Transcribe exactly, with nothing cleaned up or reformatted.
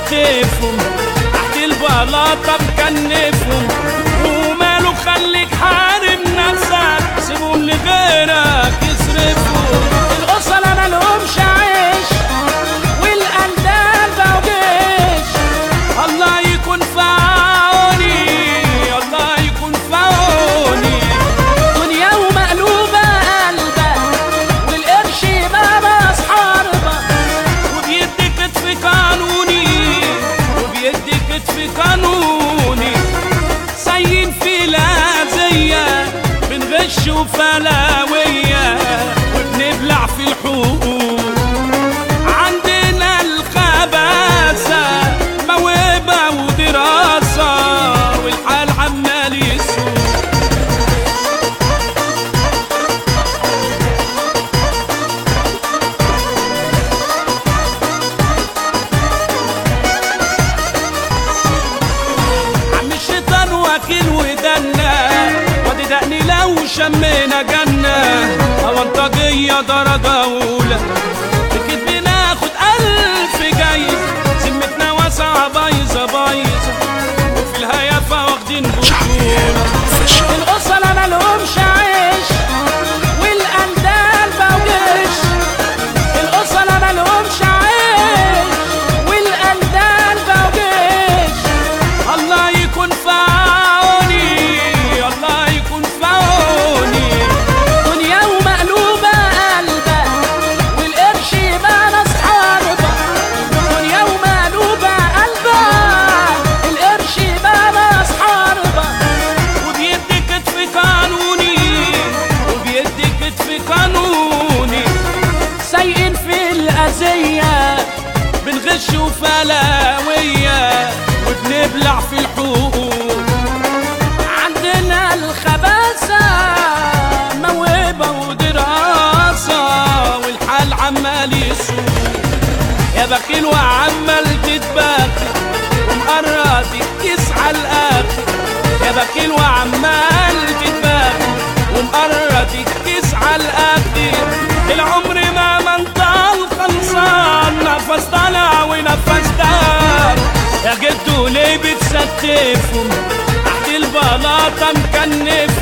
بتستفهم، تحت البلاطة مكنفهم. وماله خليك حارم نفسك، سيبهم لغيرك يصرفهم. الأصل مالهمش عيش والقندال بقوا جيش. الله يكون في عوني، الله يكون في عوني. دنيا ومقلوبة قلبك والقرش بابا أصحابك، وبيدي كتف قانوني، وبيدي كتف قانوني. سايين في الأذية بنغش وفلاوية وبنبلع في الحقوق. عندنا الخباثة موهبة ودراسة والحال عمال يسوق. عم الشيطان واكل ودنا، وادي دقني لو شمينا جنة. أونطجية درجة أولى بكده بناخد ألف جايزة. ذمتنا واسعة بايظة بايظة وفي الهيافة واخدين بطولة. الأصل مالهمش عيش والقندال بقوا جيش. الأصل مالهمش عيش والقندال بقوا جيش. الله يكون في عوني، الله يكون في عوني. دنيا ومقلوبة قلبك والقرش بقى أصحابك. دنيا ومقلوبة قلبك القرش بقى أصحابك. وبيدي كتف قانوني، وبيدي كتف قانوني. سايقين في الأذية بنغش وفلاوية وبنبلع في الحقوق. عندنا الخباثة موهبة ودراسة والحال عمال يسوق. يا بخيل وعمال تتباكي ومقرض تسعى الآخر. يا بخيل وعمال تتباكي ومقرض تسعى الآخر. العمر ما منطال خلصان، نفس طالع ونفس دار. يا جدو ليه بتستفهم، تحت البلاطة مكنف